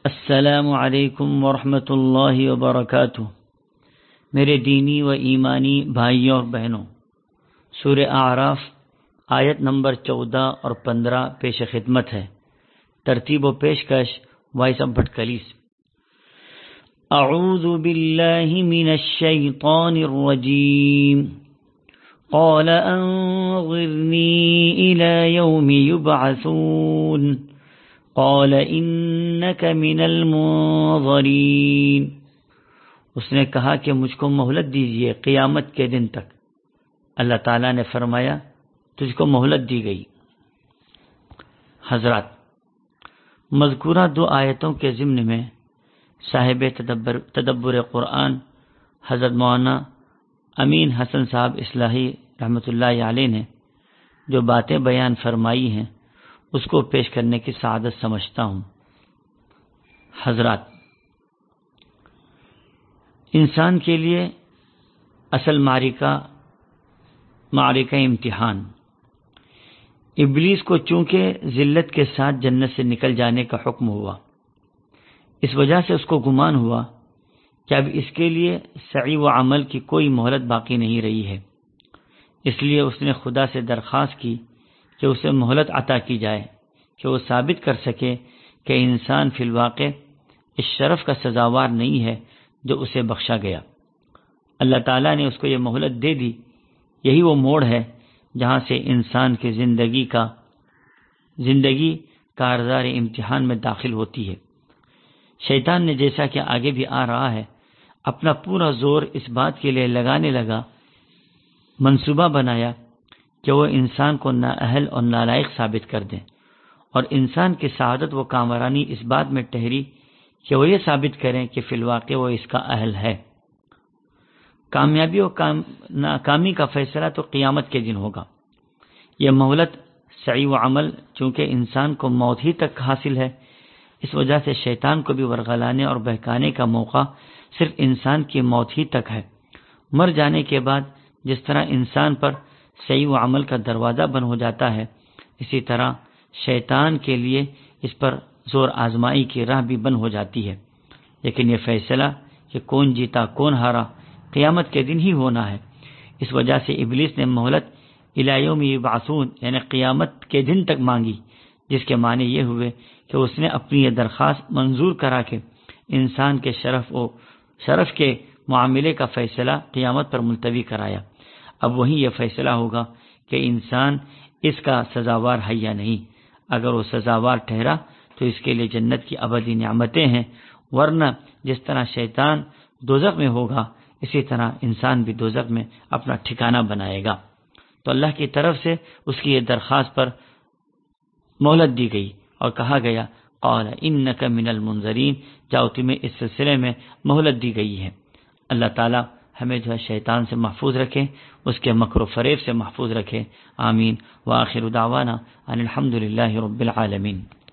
السلام علیکم ورحمۃ اللہ وبرکاتہ۔ میرے دینی و ایمانی بھائیوں اور بہنوں، سورہ اعراف آیت نمبر 14 اور 15 پیش خدمت ہے۔ ترتیب و پیشکش وائس آف بھٹکلیس۔ اعوذ باللہ من الشیطان الرجیم، قال انظرنی الی یوم یبعثون قال انک من المنظرین۔ اس نے کہا کہ مجھ کو مہلت دیجئے قیامت کے دن تک۔ اللہ تعالیٰ نے فرمایا تجھ کو مہلت دی گئی۔ حضرات، مذکورہ دو آیتوں کے ضمن میں صاحب تدبر قرآن حضرت مولانا امین حسن صاحب اصلاحی رحمۃ اللہ علیہ نے جو باتیں بیان فرمائی ہیں اس کو پیش کرنے کی سعادت سمجھتا ہوں۔ حضرات، انسان کے لیے اصل معرکہ امتحان، ابلیس کو چونکہ ذلت کے ساتھ جنت سے نکل جانے کا حکم ہوا، اس وجہ سے اس کو گمان ہوا کہ اب اس کے لیے سعی و عمل کی کوئی مہلت باقی نہیں رہی ہے۔ اس لیے اس نے خدا سے درخواست کی کہ اسے مہلت عطا کی جائے کہ وہ ثابت کر سکے کہ انسان فی الواقع اس شرف کا سزاوار نہیں ہے جو اسے بخشا گیا۔ اللہ تعالیٰ نے اس کو یہ مہلت دے دی۔ یہی وہ موڑ ہے جہاں سے انسان کی زندگی کارزار امتحان میں داخل ہوتی ہے۔ شیطان نے، جیسا کہ آگے بھی آ رہا ہے، اپنا پورا زور اس بات کے لیے لگانے لگا، منصوبہ بنایا کہ وہ انسان کو نااہل اور نالائق ثابت کر دیں، اور انسان کی سعادت و کامرانی اس بات میں ٹھہری کہ وہ یہ ثابت کریں کہ فی الواقع وہ اس کا اہل ہے۔ کامیابی و ناکامی کا فیصلہ تو قیامت کے دن ہوگا۔ یہ مہلت سعی و عمل چونکہ انسان کو موت ہی تک حاصل ہے، اس وجہ سے شیطان کو بھی ورغلانے اور بہکانے کا موقع صرف انسان کی موت ہی تک ہے۔ مر جانے کے بعد جس طرح انسان پر سعی و عمل کا دروازہ بند ہو جاتا ہے، اسی طرح شیطان کے لیے اس پر زور آزمائی کی راہ بھی بند ہو جاتی ہے۔ لیکن یہ فیصلہ کہ کون جیتا کون ہارا قیامت کے دن ہی ہونا ہے۔ اس وجہ سے ابلیس نے مہلت الی یوم یبعثون یعنی قیامت کے دن تک مانگی، جس کے معنی یہ ہوئے کہ اس نے اپنی یہ درخواست منظور کرا کے انسان کے شرف کے معاملے کا فیصلہ قیامت پر ملتوی کرایا۔ اب وہیں یہ فیصلہ ہوگا کہ انسان اس کا سزاوار ہے یا نہیں۔ اگر وہ سزاوار ٹھہرا تو اس کے لیے جنت کی ابدی نعمتیں ہیں، ورنہ جس طرح شیطان دوزخ میں ہوگا اسی طرح انسان بھی دوزخ میں اپنا ٹھکانہ بنائے گا۔ تو اللہ کی طرف سے اس کی یہ درخواست پر مہلت دی گئی اور کہا گیا قال انک من المنظرین، جاؤ تمہیں اس سلسلے میں مہلت دی گئی ہے۔ اللہ تعالی ہمیں جو ہے شیطان سے محفوظ رکھے، اس کے مکر و فریب سے محفوظ رکھے۔ آمین۔ وآخر دعوانا ان الحمد للہ رب العالمین۔